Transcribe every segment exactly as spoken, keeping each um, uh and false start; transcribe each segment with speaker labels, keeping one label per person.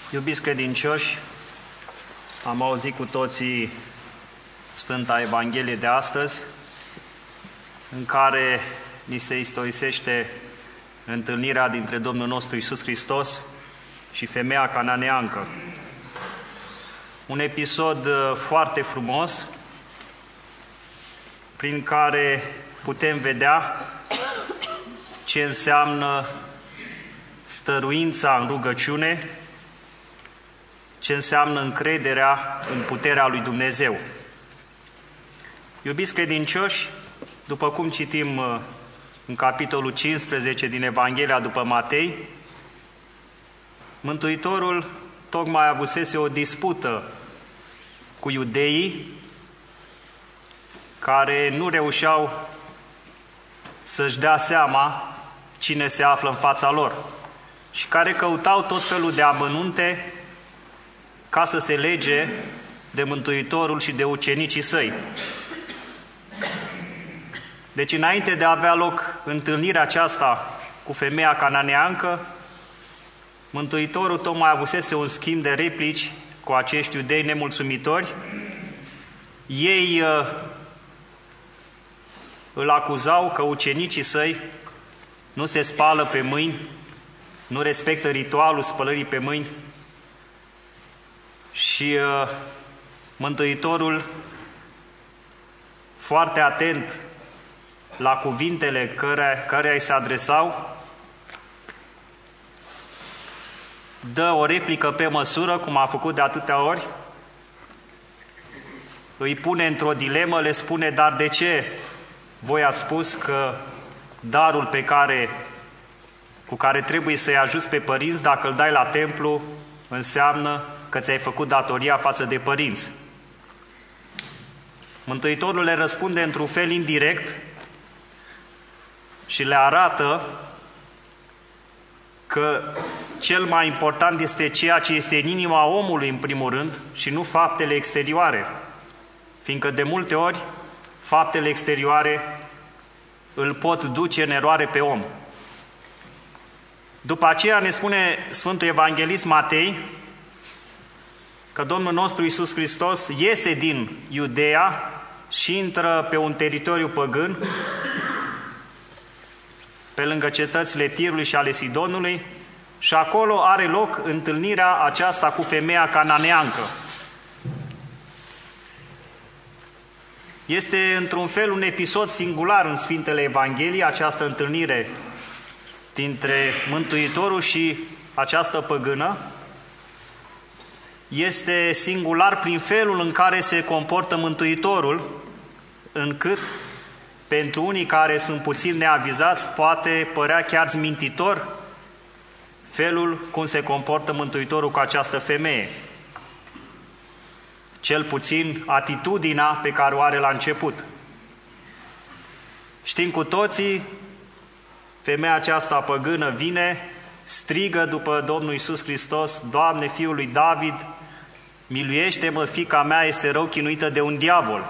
Speaker 1: Iubiți credincioși, am auzit cu toții Sfânta Evanghelie de astăzi, în care ni se istorisește întâlnirea dintre Domnul nostru Iisus Hristos și femeia cananeancă. Un episod foarte frumos, prin care putem vedea ce înseamnă stăruința în rugăciune, ce înseamnă încrederea în puterea lui Dumnezeu. Iubiți credincioși, după cum citim în capitolul cincisprezece din Evanghelia după Matei, Mântuitorul tocmai avusese o dispută cu iudeii care nu reușeau să-și dea seama cine se află în fața lor și care căutau tot felul de amănunte ca să se lege de Mântuitorul și de ucenicii săi. Deci, înainte de a avea loc întâlnirea aceasta cu femeia cananeancă, Mântuitorul tocmai avusese un schimb de replici cu acești iudei nemulțumitori. Ei uh, îl acuzau că ucenicii săi nu se spală pe mâini, nu respectă ritualul spălării pe mâini și uh, Mântuitorul, foarte atent la cuvintele care, care îi se adresau, dă o replică pe măsură, cum a făcut de atâtea ori, îi pune într-o dilemă, le spune: dar de ce voi ați spus că darul pe care, cu care trebuie să-i ajuți pe părinți, dacă îl dai la templu, înseamnă că ți-ai făcut datoria față de părinți? Mântuitorul le răspunde într-un fel indirect și le arată că cel mai important este ceea ce este în inima omului, în primul rând, și nu faptele exterioare, fiindcă de multe ori faptele exterioare îl pot duce în eroare pe om. După aceea ne spune Sfântul Evanghelist Matei că Domnul nostru Iisus Hristos iese din Iudeea și intră pe un teritoriu păgân, pe lângă cetățile Tirului și ale Sidonului, și acolo are loc întâlnirea aceasta cu femeia cananeancă. Este într-un fel un episod singular în Sfintele Evanghelii, această întâlnire dintre Mântuitorul și această păgână. Este singular prin felul în care se comportă Mântuitorul, încât pentru unii care sunt puțin neavizați poate părea chiar zmintitor felul cum se comportă Mântuitorul cu această femeie. Cel puțin atitudinea pe care o are la început. Știm cu toții, femeia aceasta păgână vine, strigă după Domnul Iisus Hristos: Doamne, Fiul lui David, miluiește-mă, fiica mea este rău chinuită de un diavol.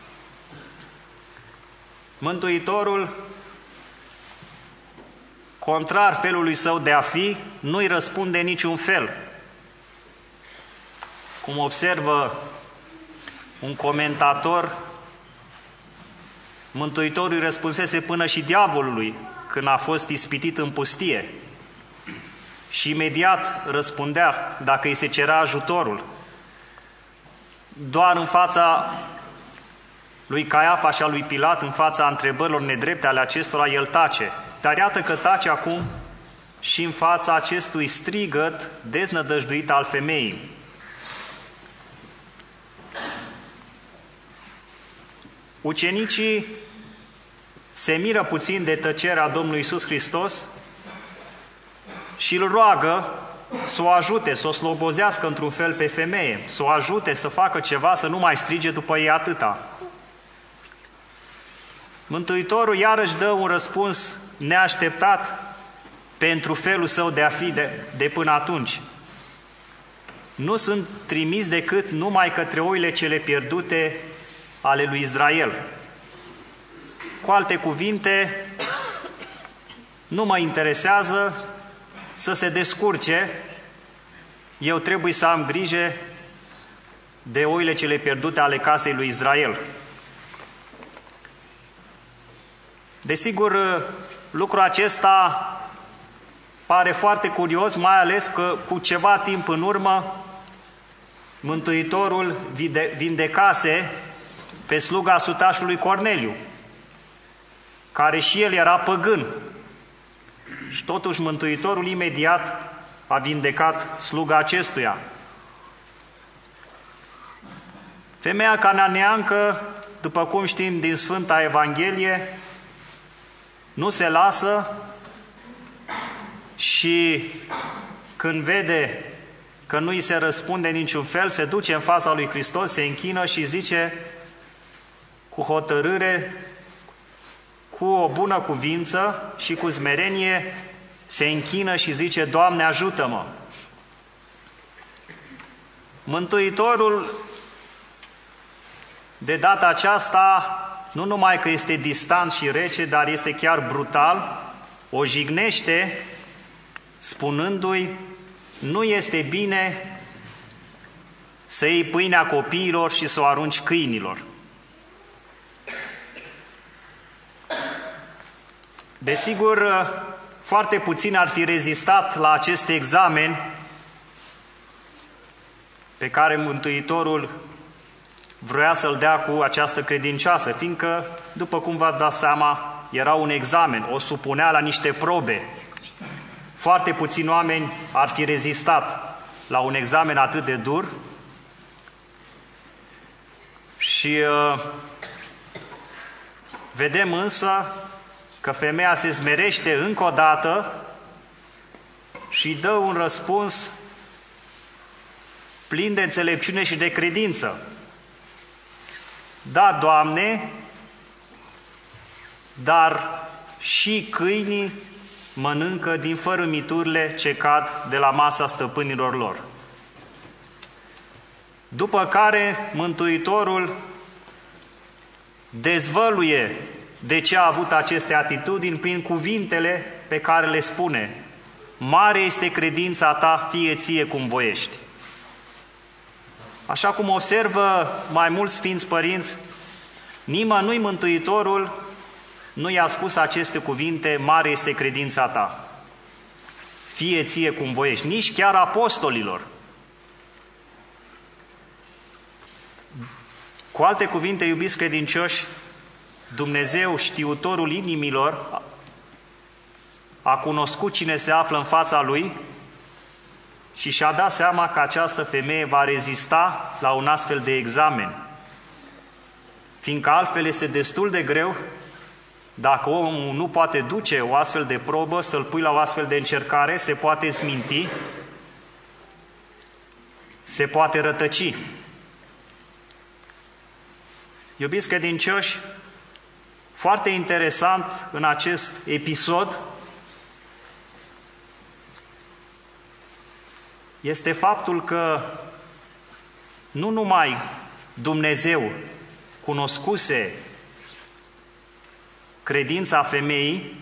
Speaker 1: Mântuitorul, contrar felului său de a fi, nu-i răspunde în niciun fel. Cum observă un comentator, Mântuitorul îi răspunsese până și diavolului când a fost ispitit în pustie și imediat răspundea dacă îi se cerea ajutorul. Doar în fața lui Caiafa și a lui Pilat, în fața întrebărilor nedrepte ale acestora, el tace. Dar iată că tace acum și în fața acestui strigăt deznădăjduit al femeii. Ucenicii se miră puțin de tăcerea Domnului Iisus Hristos și îl roagă să o ajute, să o slobozească într-un fel pe femeie, să o ajute să facă ceva, să nu mai strige după ei atâta. Mântuitorul iarăși dă un răspuns neașteptat pentru felul său de a fi de, de până atunci. Nu sunt trimis decât numai către oile cele pierdute ale lui Israel. Cu alte cuvinte, nu mă interesează să se descurce eu trebuie să am grijă de oile cele pierdute ale casei lui Israel. Desigur, lucrul acesta pare foarte curios, mai ales că cu ceva timp în urmă Mântuitorul vindecase pe sluga sutașului Corneliu, care și el era păgân. Și totuși Mântuitorul imediat a vindecat sluga acestuia. Femeia cananeancă, după cum știm din Sfânta Evanghelie, nu se lasă și când vede că nu îi se răspunde niciun fel, se duce în fața lui Hristos, se închină și zice cu hotărâre, cu o bună cuvință și cu smerenie, se închină și zice: Doamne, ajută-mă! Mântuitorul, de data aceasta, nu numai că este distant și rece, dar este chiar brutal, o jignește spunându-i: nu este bine să iei pâinea copiilor și să o arunci câinilor. Desigur, foarte puțin ar fi rezistat la acest examen pe care Mântuitorul vrea să-l dea cu această credincioasă, fiindcă, după cum v-ați dat seama, era un examen, o supunea la niște probe. Foarte puțini oameni ar fi rezistat la un examen atât de dur și uh, vedem însă că femeia se smerește încă o dată și dă un răspuns plin de înțelepciune și de credință. Da, Doamne, dar și câinii mănâncă din fărâmiturile ce cad de la masa stăpânilor lor. După care Mântuitorul dezvăluie de ce a avut aceste atitudini prin cuvintele pe care le spune: mare este credința ta, fie ție cum voiești. Așa cum observă mai mulți Sfinți Părinți, nimănui Mântuitorul nu i-a spus aceste cuvinte: mare este credința ta, fie ție cum voiești, nici chiar apostolilor. Cu alte cuvinte, iubiți credincioși, Dumnezeu, știutorul inimilor, a cunoscut cine se află în fața Lui și și-a dat seama că această femeie va rezista la un astfel de examen, fiindcă altfel este destul de greu, dacă omul nu poate duce o astfel de probă, să-l pui la o astfel de încercare, se poate sminti, se poate rătăci. Iubiți credincioși, foarte interesant în acest episod este faptul că nu numai Dumnezeu cunoscuse credința femeii,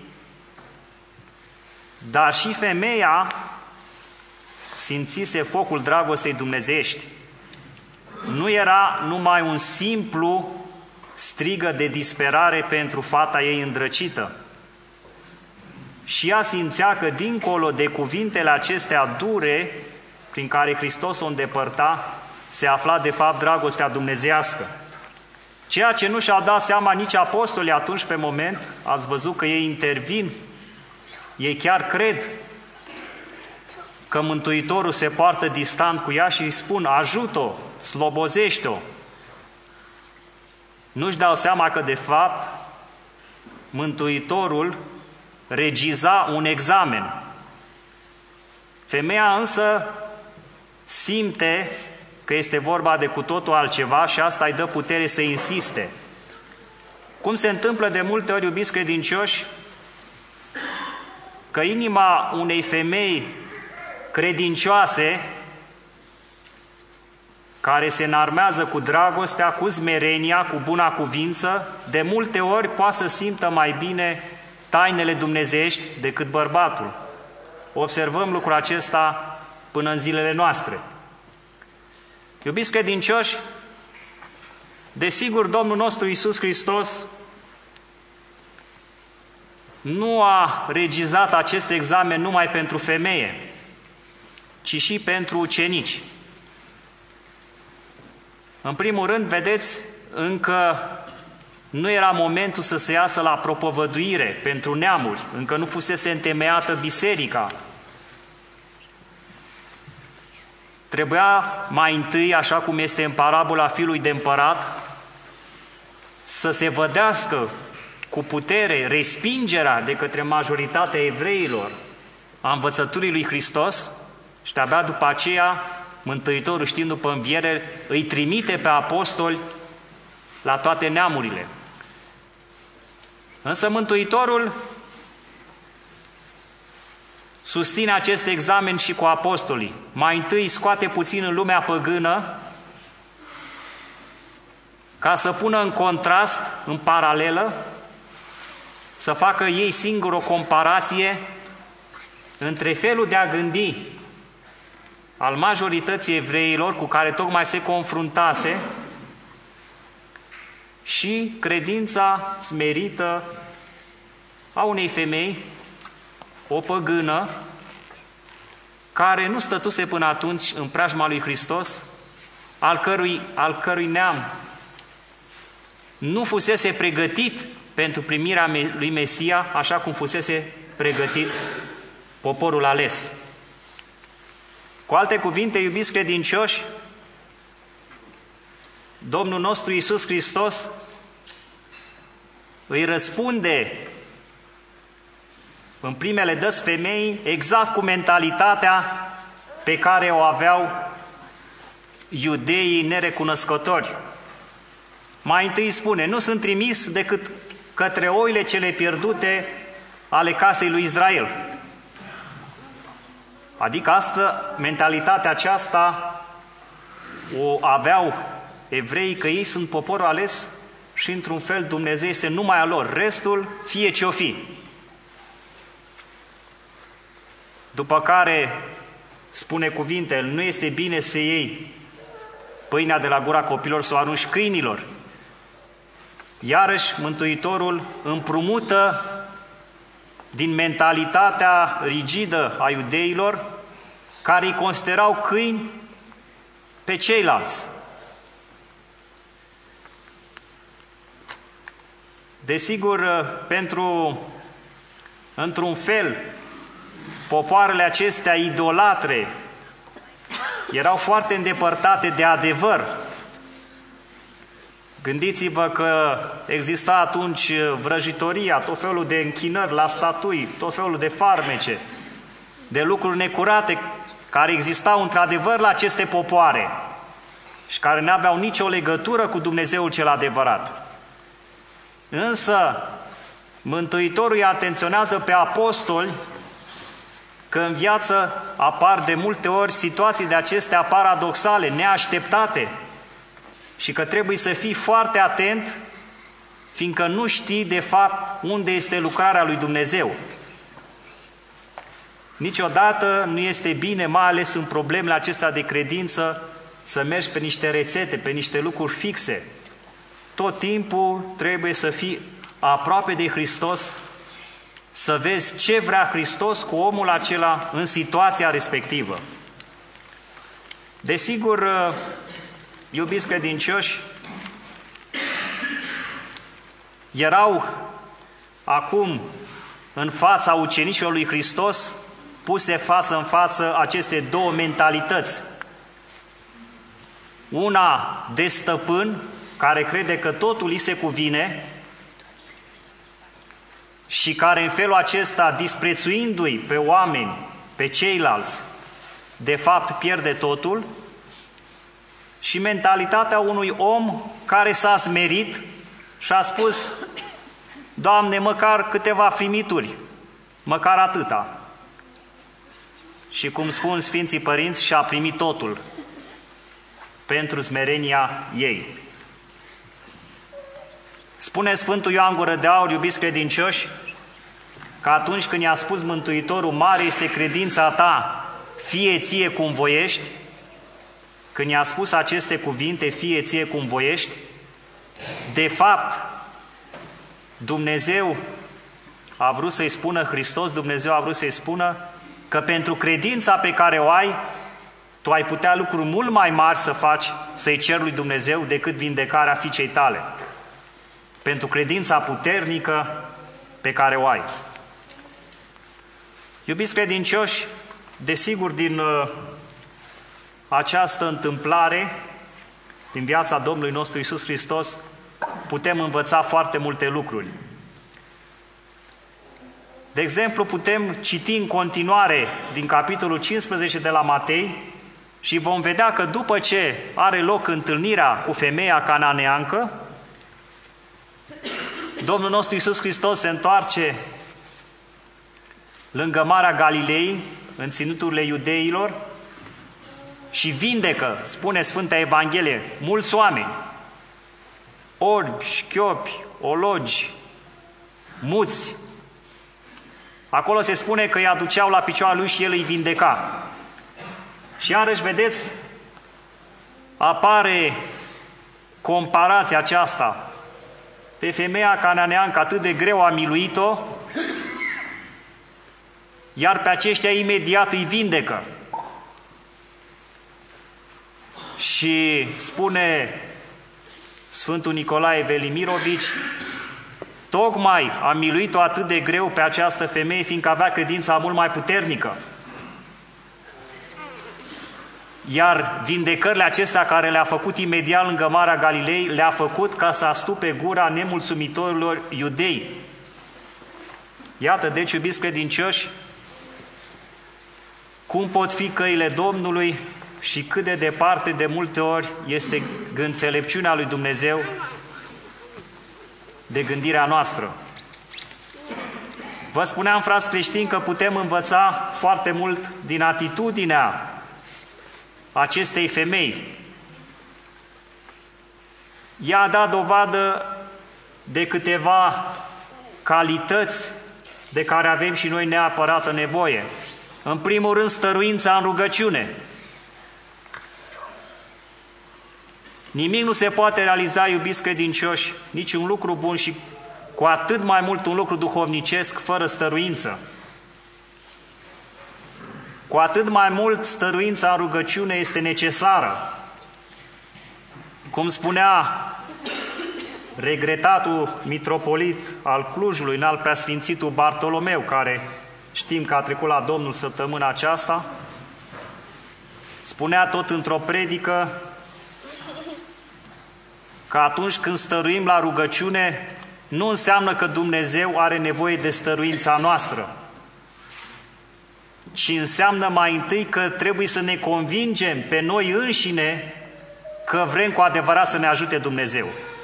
Speaker 1: dar și femeia simțise focul dragostei dumnezeiești. Nu era numai un simplu strigă de disperare pentru fata ei îndrăcită. Și ea simțea că dincolo de cuvintele acestea dure, prin care Hristos o îndepărta, se afla de fapt dragostea dumnezeiască. Ceea ce nu și-a dat seama nici apostolii atunci pe moment, ați văzut că ei intervin, ei chiar cred că Mântuitorul se poartă distant cu ea și îi spun: ajută-o, slobozește-o. Nu-și dau seama că de fapt Mântuitorul regiza un examen. Femeia însă simte că este vorba de cu totul altceva și asta îi dă putere să insiste. Cum se întâmplă de multe ori, iubiți credincioși, că inima unei femei credincioase, care se înarmează cu dragostea, cu smerenia, cu buna cuvință, de multe ori poate să simtă mai bine tainele dumnezeiești decât bărbatul. Observăm lucrul acesta până în zilele noastre. Iubiți credincioși, desigur, Domnul nostru Iisus Hristos nu a regizat acest examen numai pentru femeie, ci și pentru ucenici. În primul rând, vedeți, încă nu era momentul să se iasă la propovăduire pentru neamuri, încă nu fusese întemeiată biserica. Trebuia mai întâi, așa cum este în parabola fiului de împărat, să se vădească cu putere respingerea de către majoritatea evreilor a învățăturii lui Hristos și de-abia după aceea Mântuitorul, știind după înviere, îi trimite pe apostoli la toate neamurile. Însă Mântuitorul susține acest examen și cu apostolii. Mai întâi scoate puțin în lumea păgână ca să pună în contrast, în paralelă, să facă ei singuri o comparație între felul de a gândi al majorității evreilor cu care tocmai se confruntase și credința smerită a unei femei, o păgână, care nu stătuse până atunci în preajma lui Hristos, al cărui, al cărui neam nu fusese pregătit pentru primirea lui Mesia, așa cum fusese pregătit poporul ales. Cu alte cuvinte, iubiți credincioși, Domnul nostru Iisus Hristos îi răspunde în primele dăți femeii exact cu mentalitatea pe care o aveau iudeii nerecunoscători. Mai întâi spune, nu sunt trimis decât către oile cele pierdute ale casei lui Israel. Adică asta, mentalitatea aceasta o aveau evreii, că ei sunt poporul ales și într-un fel Dumnezeu este numai a lor, restul fie ce-o fi. După care spune cuvintele, nu este bine să iei pâinea de la gura copilor să o arunci câinilor. Iarăși Mântuitorul împrumută din mentalitatea rigidă a iudeilor, care îi considerau câini pe ceilalți. Desigur, pentru, într-un fel, popoarele acestea idolatre erau foarte îndepărtate de adevăr. Gândiți-vă că exista atunci vrăjitoria, tot felul de închinări la statui, tot felul de farmece, de lucruri necurate care existau într-adevăr la aceste popoare și care nu aveau nicio legătură cu Dumnezeul cel adevărat. Însă Mântuitorul îi atenționează pe apostoli că în viață apar de multe ori situații de acestea paradoxale, neașteptate, și că trebuie să fii foarte atent, fiindcă nu știi de fapt unde este lucrarea lui Dumnezeu. Niciodată nu este bine, mai ales în problemele acestea de credință, să mergi pe niște rețete, pe niște lucruri fixe. Tot timpul trebuie să fii aproape de Hristos, să vezi ce vrea Hristos cu omul acela în situația respectivă. Desigur, iubiți credincioși, erau acum în fața ucenicilor lui Hristos puse față în față aceste două mentalități. Una de stăpân, care crede că totul îi se cuvine și care în felul acesta, disprețuindu-i pe oameni, pe ceilalți, de fapt pierde totul, și mentalitatea unui om care s-a smerit și a spus, Doamne, măcar câteva frimituri, măcar atâta. Și cum spun Sfinții Părinți, și-a primit totul pentru smerenia ei. Spune Sfântul Ioan Gură de Aur, iubiți credincioși, că atunci când i-a spus Mântuitorul, mare este credința ta, fie ție cum voiești, când i-a spus aceste cuvinte, fie ție cum voiești, de fapt, Dumnezeu a vrut să-i spună, Hristos, Dumnezeu a vrut să-i spună că pentru credința pe care o ai, tu ai putea lucruri mult mai mari să faci, să-i ceri lui Dumnezeu decât vindecarea fiicei tale. Pentru credința puternică pe care o ai. Iubiți credincioși, desigur, din uh, această întâmplare, din viața Domnului nostru Iisus Hristos, putem învăța foarte multe lucruri. De exemplu, putem citi în continuare din capitolul cincisprezece de la Matei și vom vedea că după ce are loc întâlnirea cu femeia cananeancă, Domnul nostru Iisus Hristos se întoarce lângă Marea Galilei, în ținuturile iudeilor, și vindecă, spune Sfânta Evanghelie, mulți oameni, orbi, șchiopi, ologi, muți. Acolo se spune că îi aduceau la picioarele lui și el îi vindeca. Și iarăși, vedeți, apare comparația aceasta. Pe femeia cananeancă atât de greu a miluit-o, iar pe aceștia imediat îi vindecă. Și spune Sfântul Nicolae Velimirovici, tocmai a miluit-o atât de greu pe această femeie, fiindcă avea credința mult mai puternică. Iar vindecările acestea care le-a făcut imediat lângă Marea Galilei, le-a făcut ca să astupe gura nemulțumitorilor iudei. Iată, deci, iubiți credincioși, cum pot fi căile Domnului și cât de departe de multe ori este înțelepciunea lui Dumnezeu de gândirea noastră. Vă spuneam, frați creștini, că putem învăța foarte mult din atitudinea acestei femei. Ea a dat dovadă de câteva calități de care avem și noi neapărată nevoie. În primul rând, stăruința în rugăciune. Nimic nu se poate realiza, iubiți credincioși, niciun lucru bun și cu atât mai mult un lucru duhovnicesc fără stăruință. Cu atât mai mult stăruința în rugăciune este necesară. Cum spunea regretatul mitropolit al Clujului, înalt preasfințitul Bartolomeu, care știm că a trecut la Domnul săptămâna aceasta, spunea tot într-o predică că atunci când stăruim la rugăciune, nu înseamnă că Dumnezeu are nevoie de stăruința noastră, ci înseamnă mai întâi că trebuie să ne convingem pe noi înșine că vrem cu adevărat să ne ajute Dumnezeu.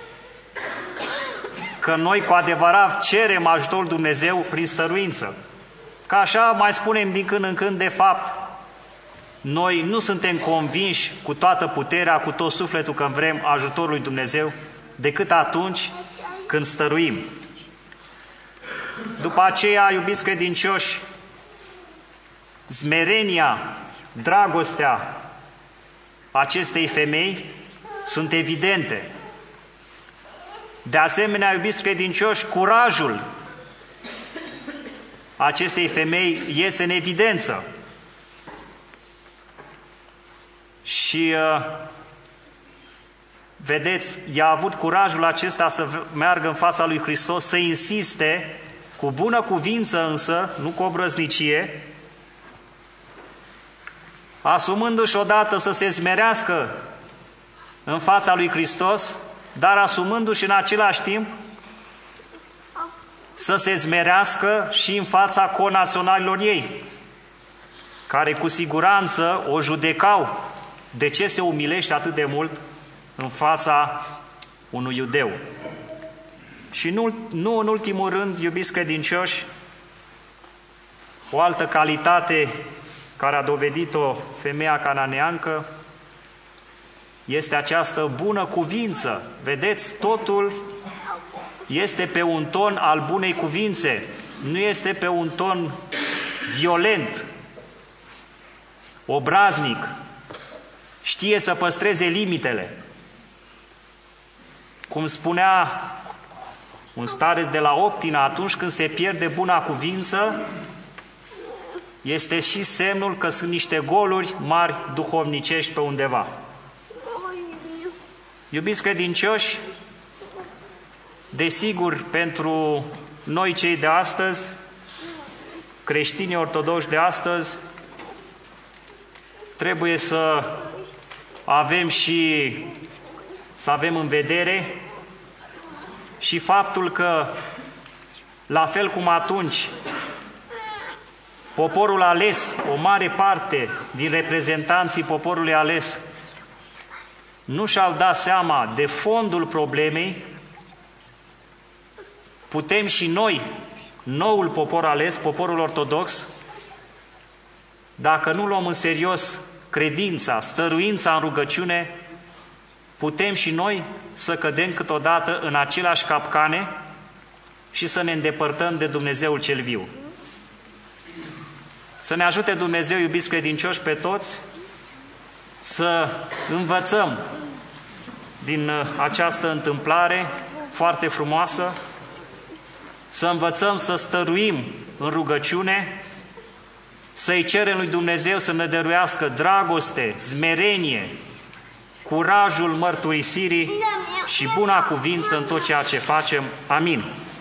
Speaker 1: Că noi cu adevărat cerem ajutorul Dumnezeu prin stăruință. Că așa mai spunem din când în când, de fapt, noi nu suntem convinși cu toată puterea, cu tot sufletul că vrem ajutorul lui Dumnezeu, decât atunci când stăruim. După aceea, iubiți credincioși, smerenia, dragostea acestei femei sunt evidente. De asemenea, iubiți credincioși, curajul acestei femei iese în evidență. Și uh, vedeți, ea a avut curajul acesta să meargă în fața lui Hristos, să insiste, cu bună cuvință însă, nu cu obrăznicie, asumându-și odată să se smerească în fața lui Hristos, dar asumându-și în același timp să se smerească și în fața conaționalilor ei, care cu siguranță o judecau. De ce se umilește atât de mult în fața unui iudeu? Și nu, nu în ultimul rând, iubiți credincioși, o altă calitate care a dovedit-o femeia cananeancă este această bună cuvință. Vedeți, totul este pe un ton al bunei cuvințe, nu este pe un ton violent. obraznic, știe să păstreze limitele. Cum spunea un stareț de la Optina, atunci când se pierde buna cuvință, este și semnul că sunt niște goluri mari duhovnicești pe undeva. Iubiți credincioși, desigur, pentru noi cei de astăzi, creștinii ortodoxi de astăzi, trebuie să avem și să avem în vedere și faptul că, la fel cum atunci, poporul ales, o mare parte din reprezentanții poporului ales, nu și-au dat seama de fondul problemei, putem și noi, noul popor ales, poporul ortodox, dacă nu luăm în serios credința, stăruința în rugăciune, putem și noi să cădem câteodată în aceleași capcane și să ne îndepărtăm de Dumnezeul cel viu. Să ne ajute Dumnezeu, iubiți credincioși, pe toți, să învățăm din această întâmplare foarte frumoasă, să învățăm să stăruim în rugăciune, să-i cerem lui Dumnezeu să ne dăruiască dragoste, smerenie, curajul mărturisirii și buna cuvință în tot ceea ce facem. Amin.